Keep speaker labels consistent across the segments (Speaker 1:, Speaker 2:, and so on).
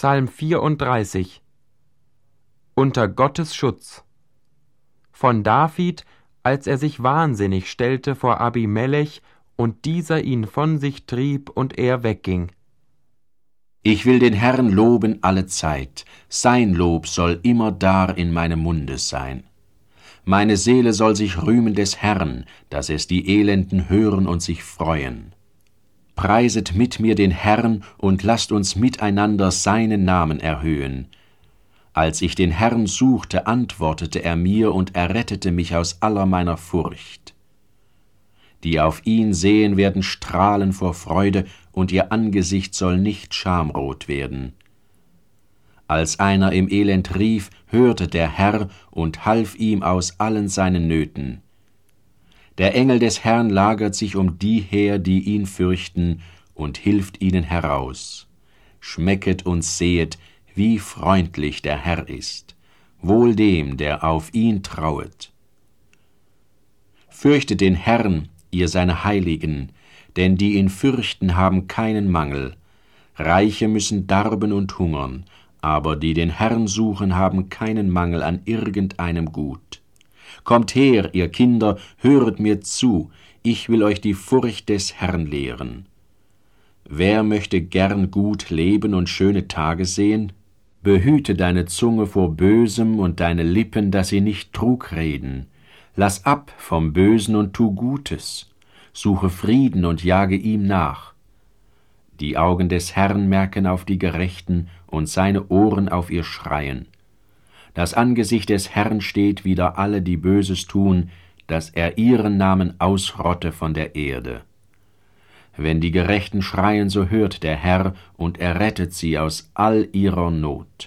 Speaker 1: Psalm 34. Unter Gottes Schutz. Von David, als er sich wahnsinnig stellte vor Abimelech und dieser ihn von sich trieb und er wegging.
Speaker 2: Ich will den Herrn loben alle Zeit, sein Lob soll immerdar in meinem Munde sein. Meine Seele soll sich rühmen des Herrn, dass es die Elenden hören und sich freuen. Preiset mit mir den Herrn und lasst uns miteinander seinen Namen erhöhen. Als ich den Herrn suchte, antwortete er mir und errettete mich aus aller meiner Furcht. Die auf ihn sehen, werden strahlen vor Freude, und ihr Angesicht soll nicht schamrot werden. Als einer im Elend rief, hörte der Herr und half ihm aus allen seinen Nöten. Der Engel des Herrn lagert sich um die her, die ihn fürchten, und hilft ihnen heraus. Schmecket und sehet, wie freundlich der Herr ist, wohl dem, der auf ihn trauet. Fürchtet den Herrn, ihr seine Heiligen, denn die ihn fürchten, haben keinen Mangel. Reiche müssen darben und hungern, aber die den Herrn suchen, haben keinen Mangel an irgendeinem Gut. Kommt her, ihr Kinder, höret mir zu, ich will euch die Furcht des Herrn lehren. Wer möchte gern gut leben und schöne Tage sehen? Behüte deine Zunge vor Bösem und deine Lippen, dass sie nicht Trug reden. Lass ab vom Bösen und tu Gutes. Suche Frieden und jage ihm nach. Die Augen des Herrn merken auf die Gerechten und seine Ohren auf ihr Schreien. Das Angesicht des Herrn steht wider alle, die Böses tun, dass er ihren Namen ausrotte von der Erde. Wenn die Gerechten schreien, so hört der Herr und errettet sie aus all ihrer Not.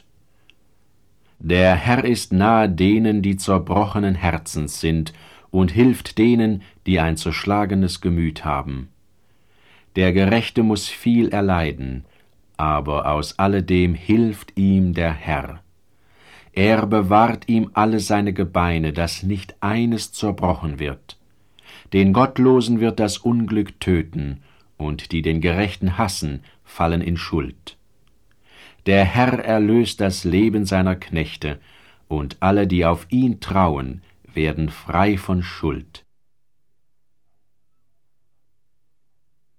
Speaker 2: Der Herr ist nahe denen, die zerbrochenen Herzens sind, und hilft denen, die ein zerschlagenes Gemüt haben. Der Gerechte muß viel erleiden, aber aus alledem hilft ihm der Herr. Er bewahrt ihm alle seine Gebeine, dass nicht eines zerbrochen wird. Den Gottlosen wird das Unglück töten, und die den Gerechten hassen, fallen in Schuld. Der Herr erlöst das Leben seiner Knechte, und alle, die auf ihn trauen, werden frei von Schuld.